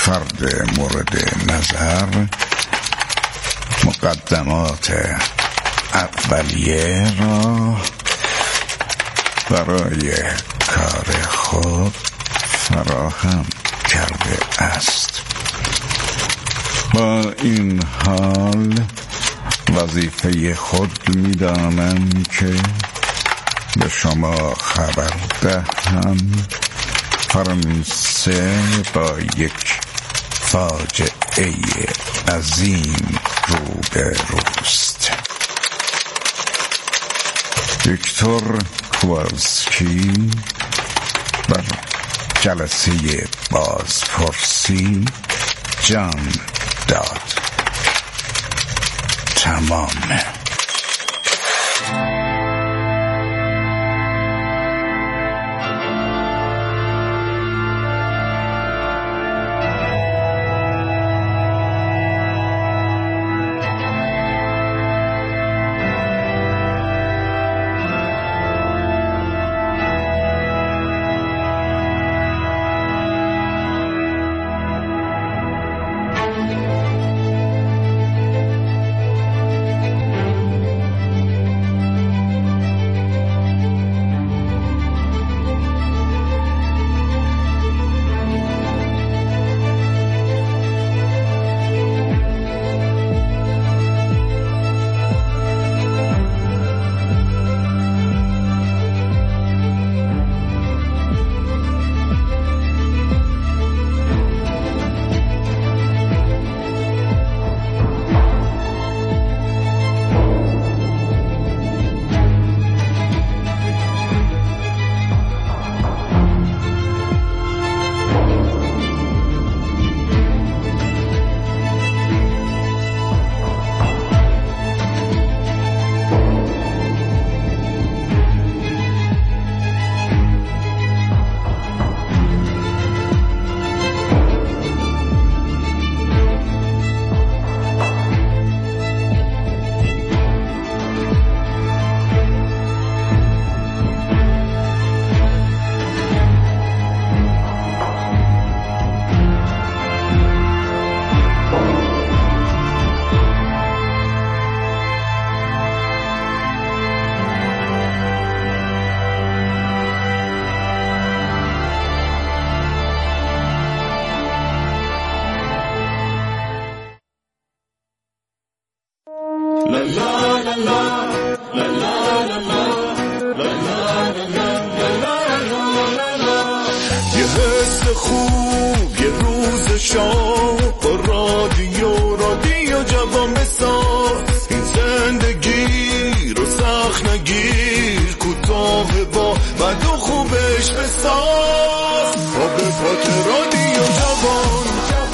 فرد مورد نظر مقدمات اولیه را برای کار خود فراهم کرده است. با این حال وظیفه خود می‌دانم که به شما خبر دهم فرانسه با یک فاجعه عظیم روبروست. ویکتور کوالسکی بر جلسه بازپرسی جان داد. تمامه. یه حس خوب یه روز شام با رادیو جوان بساز. این زندگی رو سخت نگیر، کوتاه با بد و خوبش بساز. با به پات رادیو جوان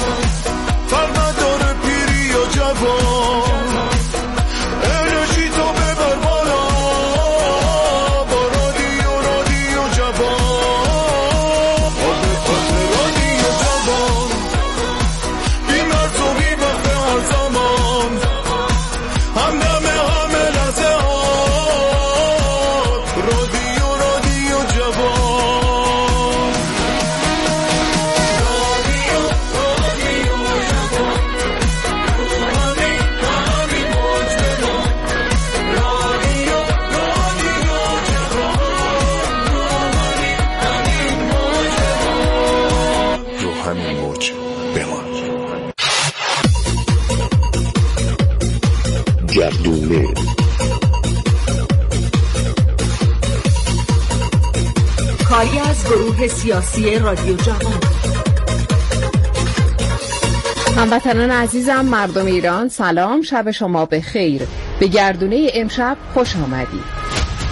فرق نداره پیری یا جوان. گردونه کاری از گروه سیاسی رادیو جوان. هموطنان عزیزم، مردم ایران، سلام، شب شما بخیر. به گردونه امشب خوش آمدید.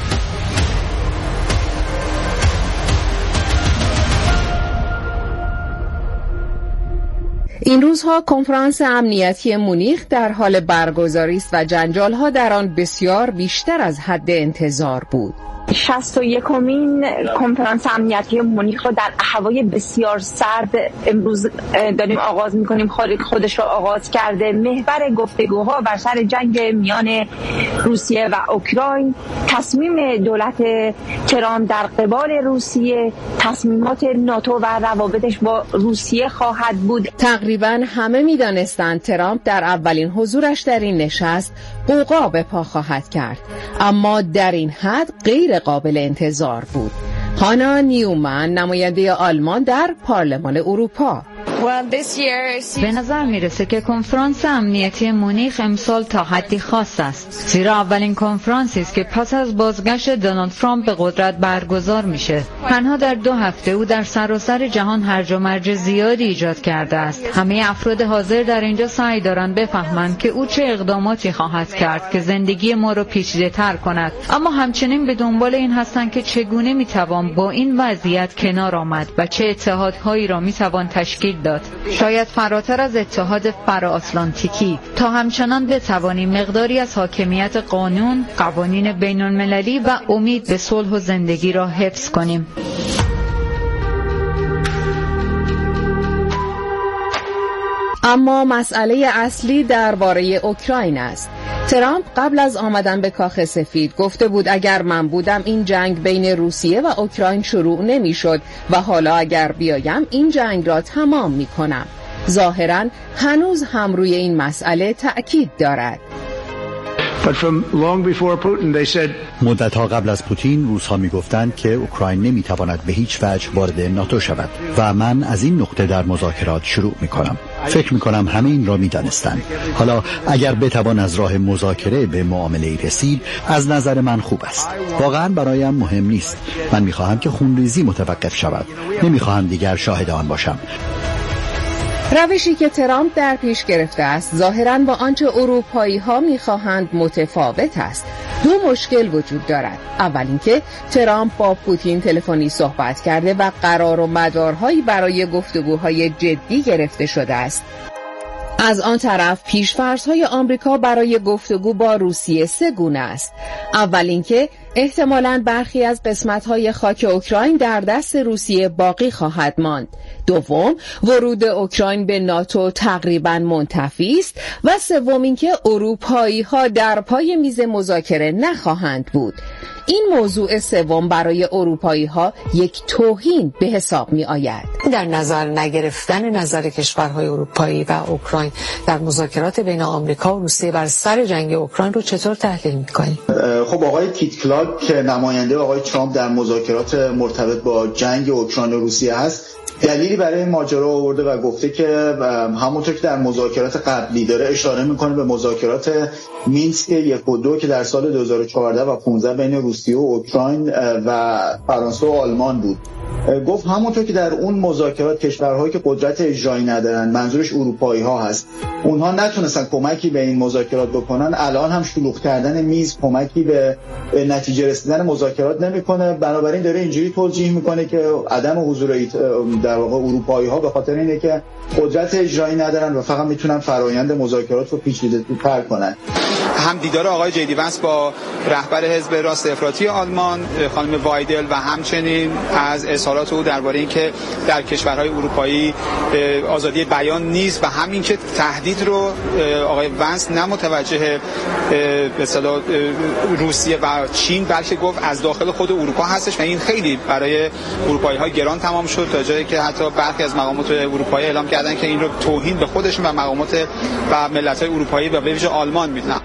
این روزها کنفرانس امنیتی مونیخ در حال برگزاری است و جنجال‌ها در آن بسیار بیشتر از حد انتظار بود. 61مین کنفرانس امنیتی مونیخ رو در هوای بسیار سرد امروز داریم آغاز میکنیم. خودش رو آغاز کرده. محور گفتگوها بر سر جنگ میان روسیه و اوکراین، تصمیم دولت ترامپ در قبال روسیه، تصمیمات ناتو و روابطش با روسیه خواهد بود. تقریبا همه میدانستند ترامپ در اولین حضورش در این نشست غوغا به پا خواهد کرد، اما در این حد غیر قابل انتظار بود. هانا نیومن، نماینده آلمان در پارلمان اروپا: به نظر میرسه که کنفرانس امنیتی مونیخ امسال تا حدی خاص است، زیرا اولین کنفرانسی است که پس از بازگشت دونالد ترامپ به قدرت برگزار میشه. تنها در 2 هفته او در سراسر جهان هرج و مرج زیادی ایجاد کرده است. همه افراد حاضر در اینجا سعی دارند بفهمند که او چه اقداماتی خواهد کرد که زندگی ما رو پیچیده‌تر کند، اما همچنین به دنبال این هستند که چگونه میتوان با این وضعیت کنار آمد و چه اتحادهایی را میتوان تشکیل داد، شاید فراتر از اتحاد فرا-آتلانتیکی، تا همچنان بتوانیم مقداری از حاکمیت قانون، قوانین بین‌المللی و امید به صلح و زندگی را حفظ کنیم. اما مسئله اصلی درباره اوکراین است. ترامپ قبل از آمدن به کاخ سفید گفته بود اگر من بودم این جنگ بین روسیه و اوکراین شروع نمی شد و حالا اگر بیایم این جنگ را تمام می کنم. ظاهراً هنوز هم روی این مسئله تأکید دارد. مدت‌ها قبل از پوتین روس‌ها می‌گفتند که اوکراین نمی‌تواند به هیچ وجه وارد ناتو شود و من از این نقطه در مذاکرات شروع می‌کنم. فکر می‌کنم همه این را می‌دانستند. حالا اگر بتوان از راه مذاکره به معامله‌ای رسید، از نظر من خوب است. واقعاً برایم مهم نیست. من می‌خواهم که خونریزی متوقف شود. نمی‌خواهم دیگر شاهد آن باشم. روشی که ترامپ در پیش گرفته است ظاهراً با آنچه اروپایی‌ها می‌خواهند متفاوت است. 2 مشکل وجود دارد. اول اینکه ترامپ با پوتین تلفنی صحبت کرده و قرار و مدارهایی برای گفتگوهای جدی گرفته شده است. از آن طرف پیش‌فرض‌های آمریکا برای گفتگو با روسیه 3 گونه است. اول اینکه احتمالاً برخی از قسمت‌های خاک اوکراین در دست روسیه باقی خواهد ماند. دوم، ورود اوکراین به ناتو تقریباً منتفی است و سوم اینکه اروپایی‌ها در پای میز مذاکره نخواهند بود. این موضوع سوم برای اروپایی‌ها یک توهین به حساب می‌آید. در نظر نگرفتن نظر کشورهای اروپایی و اوکراین در مذاکرات بین آمریکا و روسیه بر سر جنگ اوکراین رو چطور تحلیل می‌کنید؟ خب آقای کیت کلاک که نماینده آقای ترامپ در مذاکرات مرتبط با جنگ اوکراین و روسیه هست، دلیلی برای این ماجرا آورده و گفته که همونطور که در مذاکرات قبلی داره اشاره میکنه به مذاکرات مینسک 1 و 2 که در سال 2014 و 15 بین روسیه و اوکراین و فرانسه و آلمان بود. گفت همونطور که در اون مذاکرات کشورهایی که قدرت اجرایی ندارن، منظورش اروپایی ها هست، اونها نتونستن کمکی به این مذاکرات بکنن، الان هم شلوغ کردن میز کمکی به نتیجه رسیدن مذاکرات نمیکنه. بنابراین داره اینجوری توجیه میکنه که عدم حضور در واقع اروپایی ها به خاطر اینه که قدرت اجرایی ندارن و فقط میتونن فرآیند مذاکرات رو پیچیده‌تر کنن. هم دیدار آقای جی دی ونس با رهبر حزب راست افراطی آلمان خانم وایدل و همچنین از اظهارات او درباره اینکه در کشورهای اروپایی آزادی بیان نیست و همین که تهدید رو آقای ونس نه متوجه به اصطلاح روسیه و چین بلکه گفت از داخل خود اروپا هستش و این خیلی برای اروپایی‌ها گران تمام شد، تا جایی که حتی برخی از مقامات اروپایی اعلام کردن که این رو توهین به خودشون و مقامات و ملت‌های اروپایی و به ویژه آلمان میدونن.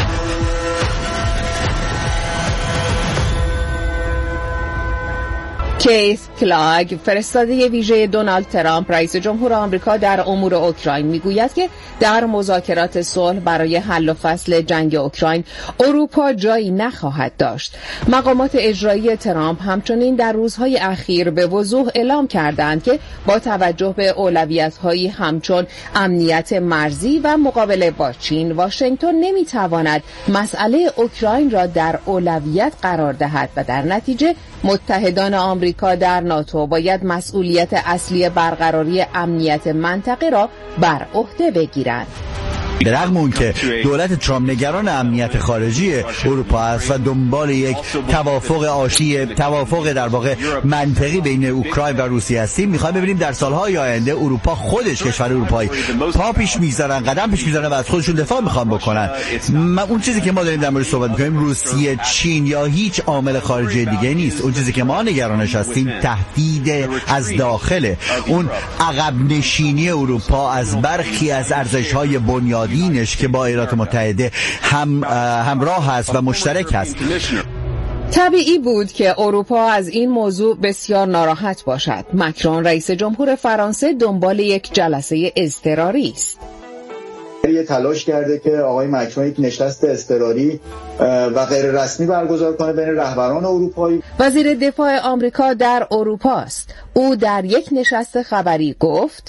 کیت کلاگ، فرستاده ویژه دونالد ترامپ رئیس جمهور آمریکا در امور اوکراین، میگوید که در مذاکرات صلح برای حل و فصل جنگ اوکراین اروپا جایی نخواهد داشت. مقامات اجرایی ترامپ همچنین در روزهای اخیر به وضوح اعلام کردند که با توجه به اولویت‌هایی همچون امنیت مرزی و مقابله با چین، واشنگتن نمیتواند مسئله اوکراین را در اولویت قرار دهد و در نتیجه متحدان آمریکا در ناتو باید مسئولیت اصلی برقراری امنیت منطقه را بر عهده بگیرند. به رغم اون که دولت ترامپ نگران امنیت خارجی اروپا است و دنبال یک توافق آشتی، توافق در واقع منطقی بین اوکراین و روسیه هستیم، میخوایم ببینیم در سالهای آینده اروپا خودش، کشور اروپایی پا پیش میذارن، قدم پیش میذارن و از خودشون دفاع میخوان بکنن. اون چیزی که ما داریم در موردش صحبت میکنیم روسیه، چین یا هیچ عامل خارجی دیگه نیست. اون چیزی که ما نگرانش هستیم تهدید از داخل، اون عقب نشینی اروپا از برخی از ارزش‌های بنیادینش که با ایالات متحده همراه است و مشترک است. طبیعی بود که اروپا از این موضوع بسیار ناراحت باشد. مکرون رئیس جمهور فرانسه دنبال یک جلسه اضطراری است. یه تلاش کرده که آقای مکرون یک نشست اضطراری و غیر رسمی برگزار کنه بین رهبران اروپایی. وزیر دفاع آمریکا در اروپا است. او در یک نشست خبری گفت: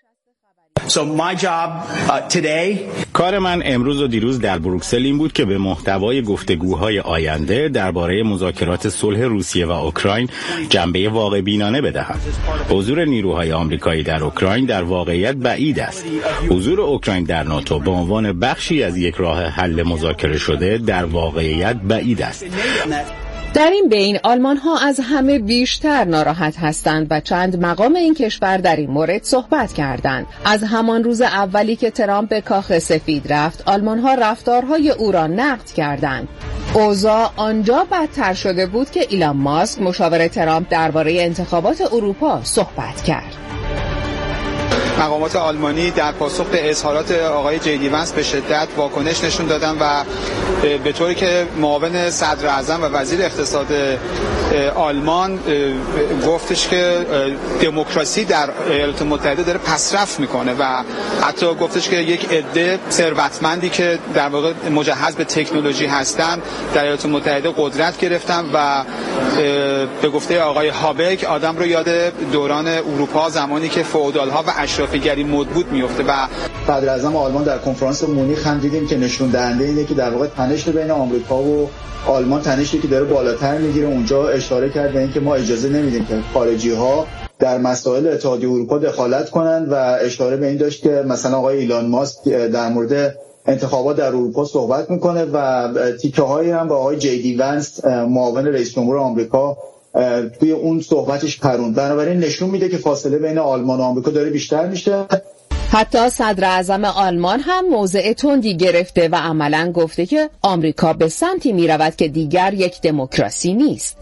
کار من امروز و دیروز در بروکسل این بود که به محتوای گفتگوهای آینده درباره مذاکرات صلح روسیه و اوکراین جنبه واقع بینانه بدهم. حضور نیروهای آمریکایی در اوکراین در واقعیت بعید است. حضور اوکراین در ناتو به عنوان بخشی از یک راه حل مذاکره شده در واقعیت بعید است. در این بین آلمان ها از همه بیشتر ناراحت هستند و چند مقام این کشور در این مورد صحبت کردند. از همان روز اولی که ترامپ به کاخ سفید رفت، آلمان ها رفتارهای او را نقد کردند. اوضاع آنجا بدتر شده بود که ایلان ماسک مشاور ترامپ درباره انتخابات اروپا صحبت کرد. مقامات آلمانی در پاسخ به اظهارات آقای جی ونس به شدت واکنش نشون دادن و به طوری که معاون صدر اعظم و وزیر اقتصاد آلمان گفتش که دموکراسی در ایالات متحده داره پسرفت میکنه و حتی گفتش که یک عده ثروتمندی که در واقع مجهز به تکنولوژی هستن در ایالات متحده قدرت گرفتن و به گفته آقای هابک آدم رو یاد دوران اروپا زمانی که فئودال‌ها و اشرافیگری مد بود میفته. و صدر اعظم آلمان در کنفرانس مونیخ هم دیدیم که نشون دهنده اینه که در واقع تنش بین آمریکا و آلمان تنشی که داره بالاتر میگیره. اونجا اشاره کرد به اینکه ما اجازه نمیدیم که خارجی‌ها در مسائل اتحادیه اروپا دخالت کنند و اشاره به این داشت که مثلا آقای ایلان ماسک در مورد انتخابات در اروپا صحبت میکنه و تیکه‌هایی هم با آقای جی ونس معاون رئیس جمهور آمریکا توی اون صحبتش پروند. بنابراین نشون میده که فاصله بین آلمان و آمریکا داره بیشتر میشه. حتی صدر اعظم آلمان هم موضع تندی گرفته و عملاً گفته که آمریکا به سمتی میرود که دیگر یک دموکراسی نیست.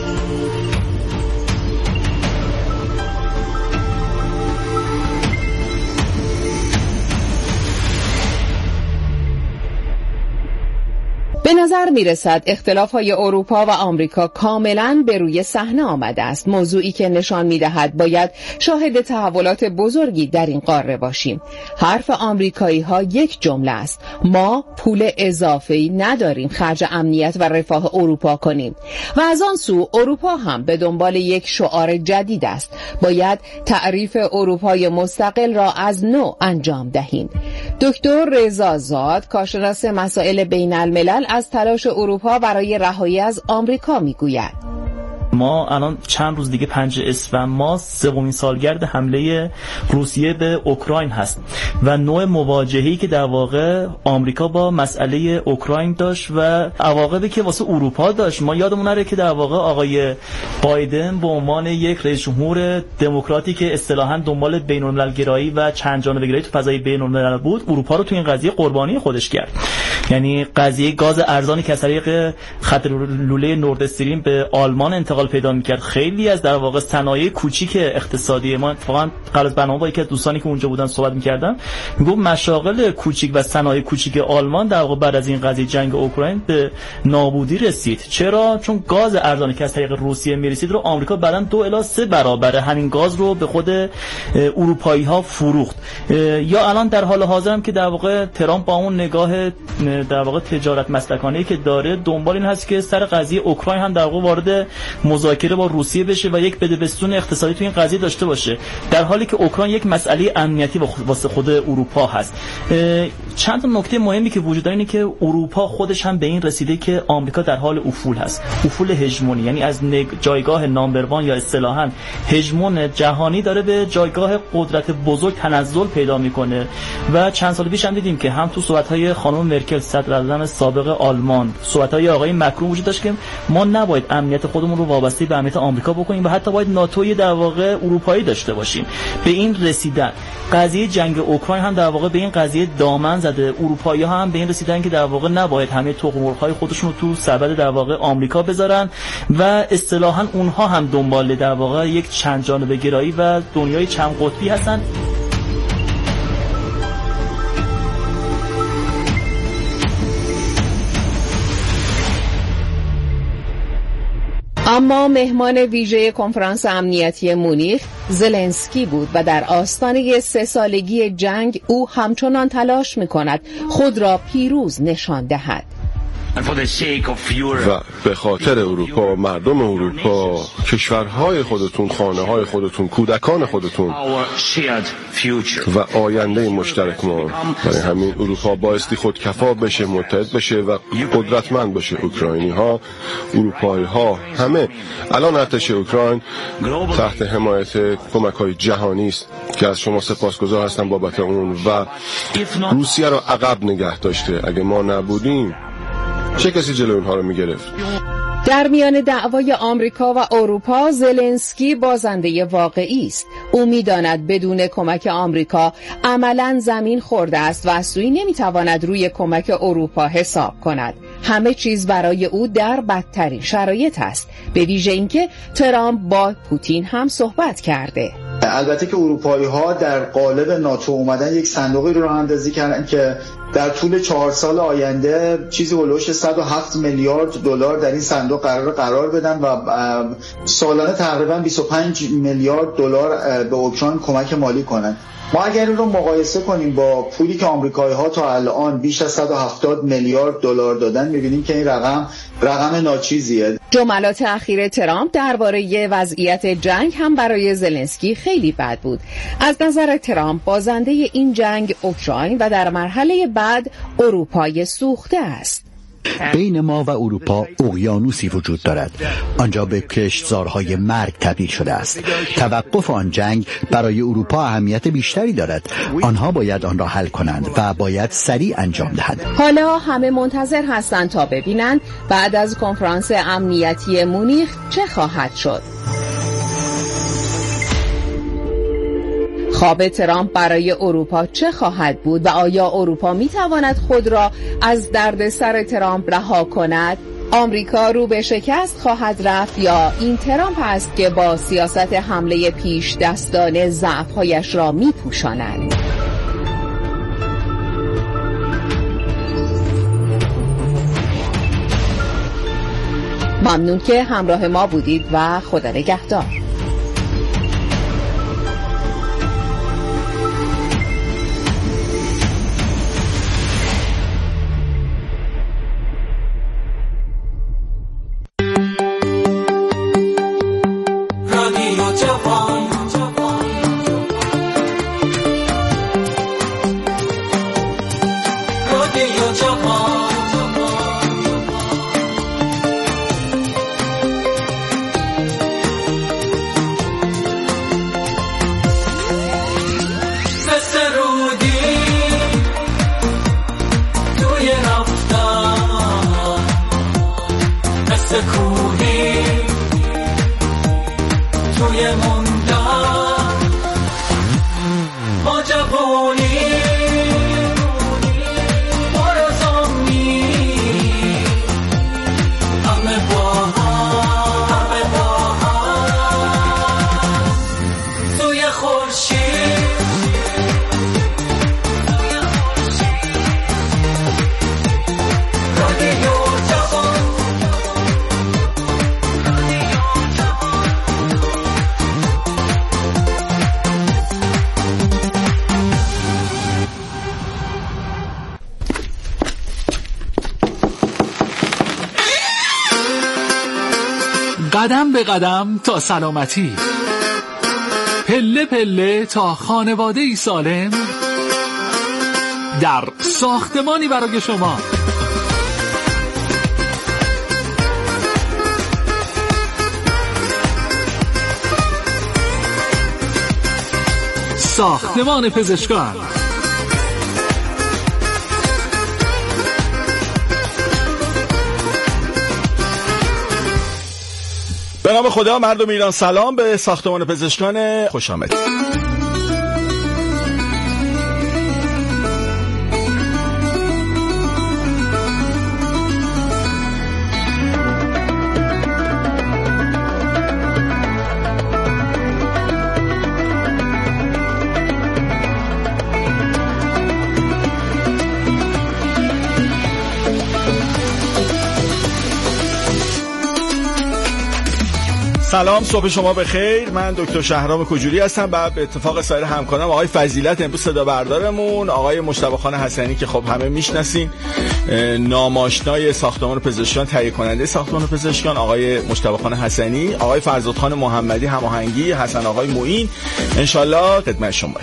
به نظر میرسد اختلاف‌های اروپا و آمریکا کاملاً به روی صحنه آمده است، موضوعی که نشان می‌دهد باید شاهد تحولات بزرگی در این قاره باشیم. حرف آمریکایی‌ها یک جمله است: ما پول اضافه‌ای نداریم خرج امنیت و رفاه اروپا کنیم. و از آن سو اروپا هم به دنبال یک شعار جدید است: باید تعریف اروپای مستقل را از نو انجام دهیم. دکتر رضا زاد، کارشناس مسائل بین‌الملل، از تلاش اروپا برای رهایی از آمریکا میگوید: ما الان چند روز دیگه 5 اسفند ما سومین سالگرد حمله روسیه به اوکراین هست و نوع مواجهه‌ای که در واقع آمریکا با مسئله اوکراین داشت و عواقبی که واسه اروپا داشت. ما یادمون نره که در واقع آقای بایدن به عنوان یک رئیس جمهور دموکراتی که اصطلاحاً دنبال بین‌الملل‌گرایی و چند جانبه‌گرایی تو فضای بین‌الملل بود، اروپا رو تو این قضیه قربانی خودش کرد. یعنی قضیه گاز ارزانی که از طریق خط لوله نورد استریم به آلمان انتقال پیدا می‌کرد، خیلی از در واقع صنایع کوچیک اقتصادی ما، اتفاقا قبل از برنامه با یکی از دوستانی که اونجا بودن صحبت می‌کردم، میگفت مشاغل کوچیک و صنایع کوچیک آلمان در واقع بعد از این قضیه جنگ اوکراین به نابودی رسید. چرا؟ چون گاز ارزانی که از طریق روسیه می‌رسید رو آمریکا بعداً 2 الی 3 برابر همین گاز رو به خود اروپایی‌ها فروخت. یا الان در حال حاضر هم که در واقع ترامپ با اون نگاه در واقع تجارت مسلکانه‌ای که داره دنبال این هست که سر قضیه اوکراین هم در واقع وارد مذاکره با روسیه بشه و یک بدبستون اقتصادی تو این قضیه داشته باشه، در حالی که اوکراین یک مسئله امنیتی واسه خود اروپا هست. چند تا نکته مهمی که وجود داره اینه که اروپا خودش هم به این رسیده که آمریکا در حال افول هست، افول هژمونی، یعنی از جایگاه نامبر وان یا اصطلاحاً هژمون جهانی داره به جایگاه قدرت بزرگ تنزل پیدا میکنه. و چند سال پیش هم دیدیم که هم تو صحبت‌های خانم مرکل صدراعظم سابق آلمان، صحبت‌های آقای مکرون وجود داشت که ما نباید امنیت خودمون رو وابسته به امنیت آمریکا بکنیم و حتی باید ناتوی در واقع اروپایی داشته باشیم. به این رسیدن قضیه جنگ اوکراین هم در واقع به این قضیه دامن زده. اروپایی‌ها هم به این رسیدن که در واقع نباید همه تخم مرغ‌های خودشون رو تو سبد در واقع آمریکا بذارن و اصطلاحاً اونها هم دنبال در واقع یک چند جانبه گرایی و دنیای چند قطبی هستن. اما مهمان ویژه کنفرانس امنیتی مونیخ زلنسکی بود و در آستانه 3 سالگی جنگ او همچنان تلاش می‌کند خود را پیروز نشان دهد. و به خاطر اروپا، مردم اروپا، کشورهای خودتون، خانه‌های خودتون، کودکان خودتون و آینده مشترک ما، برای همین اروپا بایستی خودکفا بشه، متحد بشه و قدرتمند بشه. اوکراینی‌ها، اروپایی‌ها، همه الان ارتش اوکراین تحت حمایت کمک‌های جهانی است که از شما سپاسگزار هستم بابت اون و روسیه رو عقب نگه داشته. اگه ما نبودیم چه کسی جلوی اونها رو میگرفت؟ در میان دعوای آمریکا و اروپا زلنسکی بازنده واقعی است. او می‌داند بدون کمک آمریکا عملاً زمین خورده است و از سوی نمی‌تواند روی کمک اروپا حساب کند. همه چیز برای او در بدترین شرایط است، به ویژه اینکه ترامپ با پوتین هم صحبت کرده. البته که اروپایی‌ها در قالب ناتو اومدن یک صندوقی رو اندازی کردن که در طول 4 سال آینده چیزی هولوش 107 میلیارد دلار در این صندوق قرار بدن و سالانه تقریبا 25 میلیارد دلار به اوکراین کمک مالی کنن. ما اگر این رو مقایسه کنیم با پولی که آمریکایی‌ها تا الان بیش از 170 میلیارد دلار دادن، می‌بینیم که این رقم ناچیزیه. جملات اخیر ترامپ درباره وضعیت جنگ هم برای زلنسکی خیلی بد بود. از نظر ترامپ بازنده این جنگ اوکراین و در مرحله بعد اروپای سوخته است. بین ما و اروپا اقیانوسی وجود دارد. آنجا به کشتزارهای مرگ تبدیل شده است. توقف آن جنگ برای اروپا اهمیت بیشتری دارد. آنها باید آن را حل کنند و باید سریع انجام دهند. حالا همه منتظر هستند تا ببینند بعد از کنفرانس امنیتی مونیخ چه خواهد شد. خواب ترامپ برای اروپا چه خواهد بود و آیا اروپا میتواند خود را از دردسر ترامپ رها کند؟ آمریکا رو به شکست خواهد رفت یا این ترامپ است که با سیاست حمله پیش دستانه ضعف‌هایش را میپوشاند؟ ممنون که همراه ما بودید و خدا نگهدار. قدم به قدم تا سلامتی، پله پله تا خانواده‌ای سالم، در ساختمانی برای شما. ساختمان پزشکان. به نام خدا، مردم ایران سلام، به ساختمان پزشکان خوش آمدید. سلام، صبح شما بخیر. من دکتر شهرام کجوری هستم و به اتفاق سایر همکارم آقای فضیلت امروز صدا بردارمون، آقای مجتبی خان حسنی که خب همه میشناسین، ناماشنای ساختمان پزشکان، تهیه کننده ساختمان پزشکان آقای مجتبی خان حسنی، آقای فرزاد خان محمدی هماهنگی، حسن آقای معین، انشالله خدمت شما.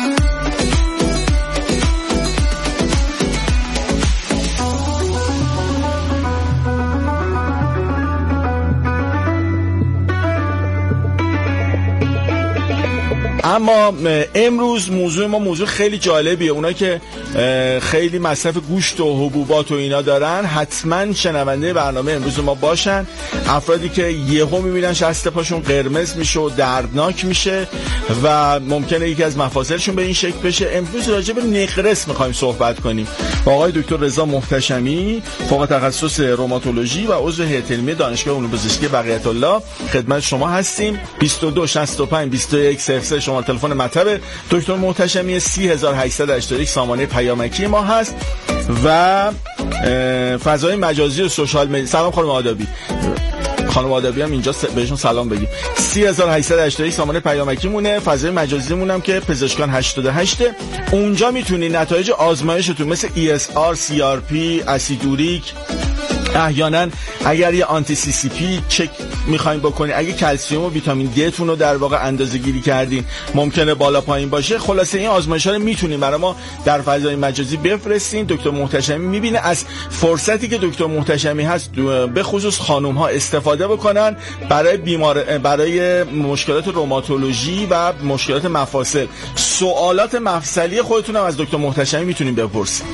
اما امروز موضوع ما موضوع خیلی جالبیه. اونایی که خیلی مصرف گوشت و حبوبات و اینا دارن حتما شنونده برنامه امروز ما باشن. افرادی که یهو میبینن شست پاشون قرمز میشه و دردناک میشه و ممکنه یکی از مفاصلشون به این شکل بشه. امروز راجع به نقرس میخوایم صحبت کنیم با آقای دکتر رضا محتشمی، فوق تخصص روماتولوژی و عضو هیئت علمی دانشگاه علوم پزشکی بقیت الله. خدمت شما هستیم. 22 65 21 00 شماره تلفن مطب دکتر محتشمی، 3881 سامانه پیامکی ما هست و فضای مجازی و سوشال مدیا. سلام خانم آدابی. خانم آدابی هم اینجا بهشون سلام بگیم. 3881 سامانه پیامکی مونه. فضای مجازی مونم که پزشکان 88. اونجا میتونید نتایج آزمایشتون مثل ESR، CRP، اسیدوریک، احیانا اگر یه آنتی سی سی پی چک میخواین بکنین، اگه کلسیم و ویتامین دی تون رو در واقع اندازه گیری کردین ممکنه بالا پایین باشه، خلاصه این آزمایش‌ها رو میتونین برای ما در فضای مجازی بفرستین. دکتر محتشمی میبینه. از فرصتی که دکتر محتشمی هست به خصوص خانم ها استفاده بکنن برای مشکلات روماتولوژی و مشکلات مفاصل. سوالات مفصلی خودتون هم از دکتر محتشمی میتونین بپرسین.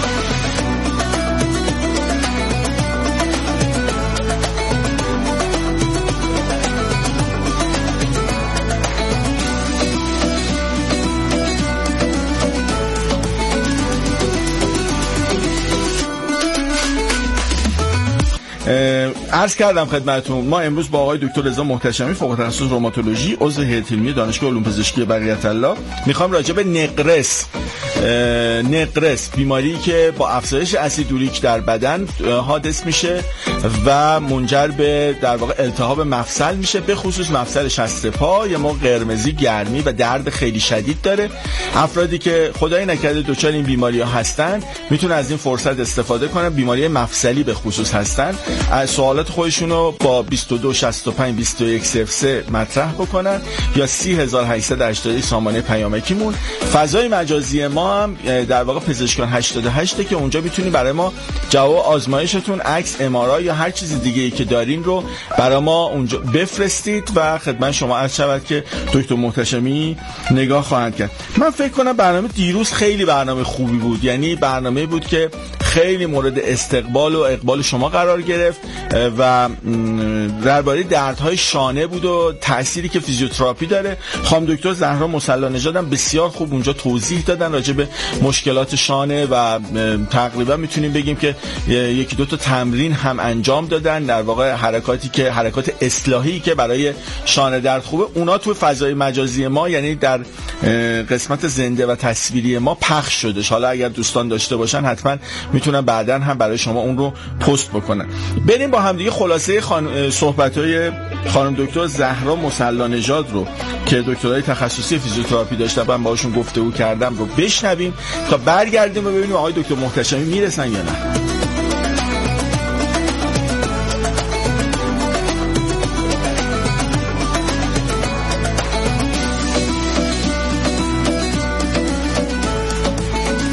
عرض کردم خدمتتون، ما امروز با آقای دکتر رضا محتشمی، فوق تخصص روماتولوژی، عضو هیئت علمی دانشگاه علوم پزشکی بقیت الله، میخوام راجع به نقرس، بیماری که با افزایش اسیدوریک در بدن حادث میشه و منجر به در واقع التهاب مفصل میشه، به خصوص مفصل شست پا. یه موقع قرمزی، گرمی و درد خیلی شدید داره. افرادی که خدای نکرده دچار این بیماری ها هستن میتونن از این فرصت استفاده کنن. بیماری مفصلی به خصوص هستن، از سوالات خودشون رو با 22 65 21 00 مطرح بکنن یا 3880 سامانه پیامکیمون. فضای مجازی ما هم در واقع پزشکان 88 که اونجا میتونید برای ما جواب آزمایشتون، عکس، MRI یا هر چیز دیگه‌ای که دارین رو برای ما اونجا بفرستید و خدمت شما عرض شود که دکتر محتشمی نگاه خواهند کرد. من فکر کنم برنامه دیروز خیلی برنامه خوبی بود، یعنی برنامه بود که خیلی مورد استقبال و اقبال شما قرار گرفت و درباره دردهای شانه بود و تأثیری که فیزیوتراپی داره. خانم دکتر زهرا مصلی نژاد هم بسیار خوب اونجا توضیح دادن راجع به مشکلات شانه و تقریبا میتونیم بگیم که یکی دو تا تمرین هم انجام دادن، در واقع حرکات اصلاحی که برای شانه درد خوبه. اونا تو فضای مجازی ما، یعنی در قسمت زنده و تصویری ما پخش شده. حالا اگر دوستان داشته باشن حتما میتونن بعداً هم برای شما اون رو پست بکنن. بریم با هم دیگه خلاصه صحبت‌های خانم دکتر زهرا مصلی نژاد رو که دکترای تخصصی فیزیوتراپی داشتن، من باهاشون گفتگو کردم، رو بشنویم تا برگردیم و ببینیم آقای دکتر محتشمی میرسن یا نه.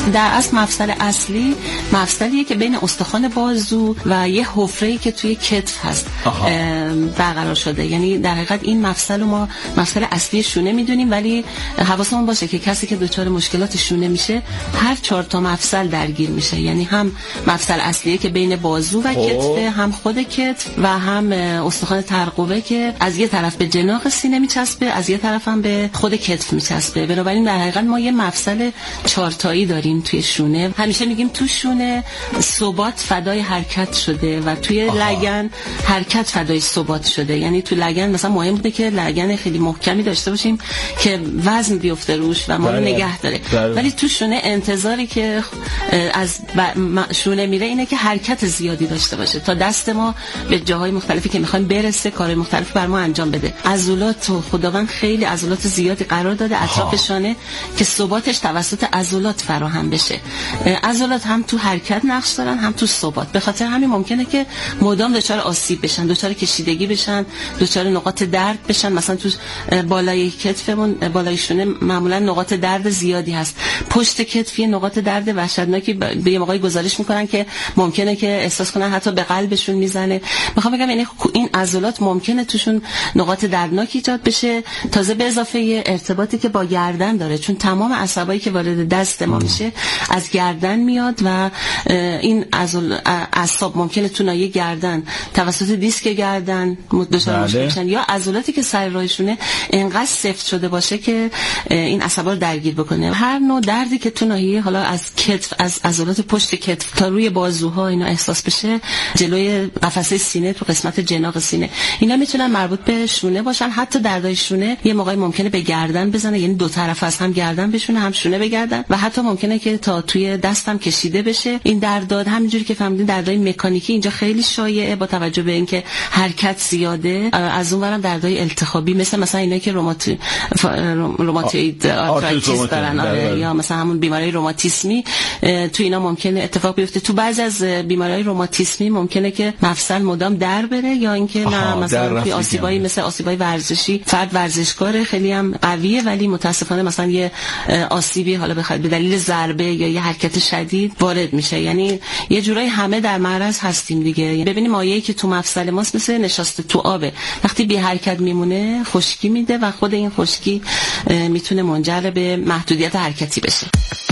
در اصل مفصل اصلی مفصلیه که بین استخوان بازو و یه حفره‌ای که توی کتف هست برقرار شده. یعنی در حقیقت این مفصل رو ما مفصل اصلی شونه میدونیم، ولی حواسمون باشه که کسی که دچار مشکلات شونه میشه هر 4 تا مفصل درگیر میشه. یعنی هم مفصل اصلیه که بین بازو و کتف، هم خود کتف و هم استخوان ترقوه که از یه طرف به جناق سینه میچسبه، از یه طرف هم به خود کتف میچسبه. بنابراین در حقیقت ما یه مفصل 4 تایی داریم توی شونه. همیشه میگیم تو شونه ثبات فدای حرکت شده و توی لگن حرکت فدای ثبات شده. یعنی تو لگن مثلا مهم بوده که لگن خیلی محکمی داشته باشیم که وزن بیفته روش و ما رو نگه داره. ولی تو شونه انتظاری که از شونه میره اینه که حرکت زیادی داشته باشه تا دست ما به جاهای مختلفی که میخوایم برسه کار مختلف بر ما انجام بده. عضلات خداوند خیلی عضلات زیادی قرار داده اطراف شانه که ثباتش توسط عضلات فراهم بشه. عضلات هم تو حرکت نقش دارن هم تو ثبات. به خاطر همین ممکنه که مدام دچار آسیب بشن، دچار کشیدگی بشن، دچار نقاط درد بشن. مثلا تو بالای کتفمون، بالای شونه معمولا نقاط درد زیادی هست. پشت کتف نقاط درد وحشتناکی به یه موقعی گزارش میکنن که ممکنه که احساس کنن حتی به قلبشون میزنه. میخوام بگم یعنی این عضلات ممکنه توشون نقاط دردناکی ایجاد بشه، تازه به اضافه ارتباطی که با گردن داره، چون تمام عصبایی که وارد دست ما میشه از گردن میاد و این اعصاب ممکنه تو ناحیه گردن توسط دیسک گردن دچار مشکل بشن، یا عضلاتی که سر راهشونه انقدر سفت شده باشه که این عصبا رو درگیر بکنه. هر نوع دردی که تو ناحیه حالا از کتف، از عضلات پشت کتف تا روی بازوها اینا احساس بشه، جلوی قفسه سینه تو قسمت جناق سینه، اینا میتونن مربوط به شونه باشن. حتی دردای شونه یه موقعی ممکنه به گردن بزنه، یعنی دو طرف از هم گردن بشونه هم شونه به گردن، و حتی ممکنه که تا توی دستم کشیده بشه. این درد همینجوری که فهمیدین دردای مکانیکی اینجا خیلی شایعه با توجه به اینکه حرکت زیاده. از اونورم دردای التهابی مثلا اینا که روماتوید آرترایتیس دارن، یا مثلا همون بیماری روماتیسمی، تو اینا ممکنه اتفاق بیفته. تو بعضی از بیماریهای روماتیسمی ممکنه که مفصل مدام در بره، یا اینکه نه مثلا توی آسیبایی مثل آسیبای ورزشی فرد ورزشکار خیلی هم قویه ولی متاسفانه مثلا یه آسیبی حالا بخواد به دلیل ضربه یا یه حرکت شدید وارد میشه. یعنی یه جورایی همه در معرض هستیم دیگه. ببینیم مایعی که تو مفصل ماست مثل نشاسته تو آبه، وقتی بی حرکت میمونه خشکی میده و خود این خشکی میتونه منجر به محدودیت حرکتی بشه.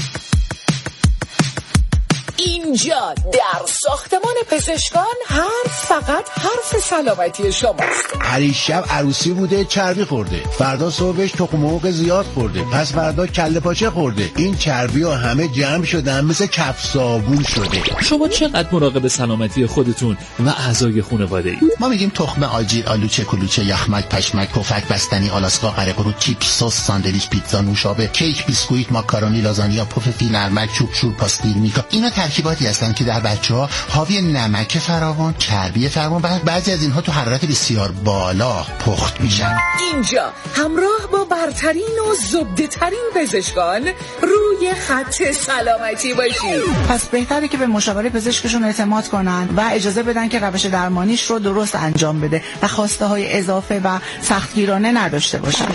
اینجا در ساختمان پزشکان فقط حرف سلامتی شماست. پریشب عروسی بوده چربی خورده، فردا صبحش تخم مرغ زیاد خورده، پس فردا کله پاچه خورده. این چربی ها همه جمع شدن مثل کف صابون شده. شما چقدر مراقب سلامتی خودتون و اعضای خانواده اید؟ ما میگیم تخم آجیل، آلوچه، کلوچه، یخمک، پشمک، پفک، بستنی، آلاسکا، قره قرو، چیپس، سس، ساندویچ، پیتزا، نوشابه، کیک، بیسکویت، ماکارونی، لازانیا، پف فیل، نرمک، چوب شور، پاستیل، میکا. اینا ترکیباتی هستن که در بچه‌ها حاوی نمک فراوان، چربی فراوان و بعضی از اینها تو حرارت بسیار بالا پخت میشن. اینجا همراه با برترین و زبده‌ترین پزشکان روی خط سلامتی باشید. پس بهتره که به مشاوره پزشکشون اعتماد کنن و اجازه بدن که روش درمانیش رو درست انجام بده و خواسته های اضافه و سختگیرانه نداشته باشن.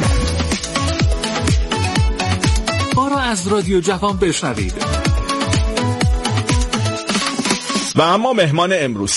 ما رو از رادیو جوان بشنوید. و اما مهمان امروز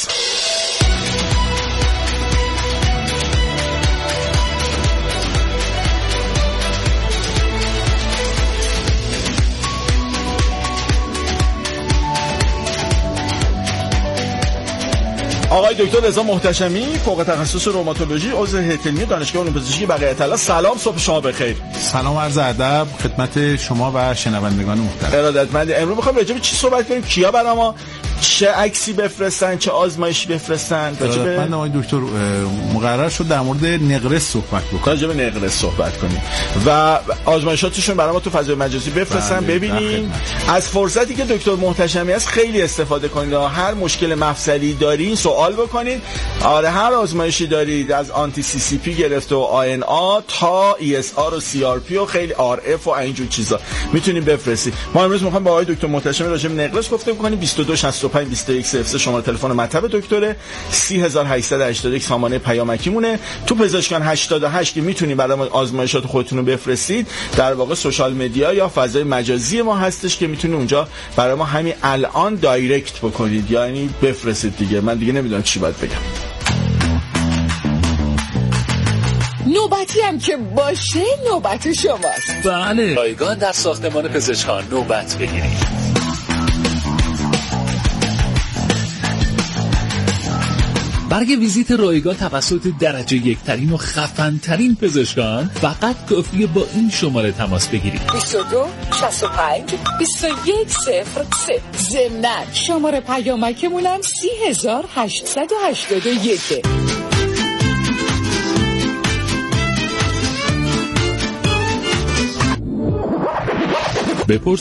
آقای دکتر رضا محتشمی، فوق تخصص روماتولوژی، عضو هیئت علمی دانشگاه علوم پزشکی بقیه طلا. سلام، صبح شما بخیر. سلام، عرض ادب خدمت شما و شنوندگان محترم. ارادتمند. امروز می‌خوام راجع به چی صحبت کنیم؟ کیا برام چه عکسی بفرستن، چه آزمایشی بفرستن؟ من آقای دکتر مقرر شد در مورد نقرس صحبت بکنیم. راجع به نقرس صحبت کنیم و آزمایشاتشون برام تو فضای مجازی بفرستن ببینیم. از فرصتی که دکتر محتشمی هست خیلی استفاده کنید. هر مشکل مفصلی دارین سوال بکنید. آره، هر آزمایشی دارید از آنتی سی سی پی گرفته و آن آ تا ای اس آر و سی آر پی و خیلی آر اف و اینجور چیزا میتونید بفرستید. ما امروز میخوایم با آقای دکتر محتشمی راجع به نقرس گفتگو کنیم. 2265 352103 شماره تلفن مطب دکتره، 3881 سامانه پیامکی مونه. تو پزشکان 88 که میتونید برای ما آزمایشات خودتون رو بفرستید، در واقع سوشال مدیا یا فضای مجازی ما هستش که میتونید اونجا برای ما همین الان دایرکت بکنید، یعنی بفرستید دیگه. من دیگه نمیدونم چی باید بگم. نوبتی هم که باشه نوبت شماست. بله، رایگان در ساختمان پزشکان نوبت بگیرید. برگ ویزیت رایگان توسط درجه یکترین و خفن‌ترین پزشکان فقط کافیه با این شماره تماس بگیرید: 22 65 2103. ضمناً شماره پیامکمون هم 3881. بپرس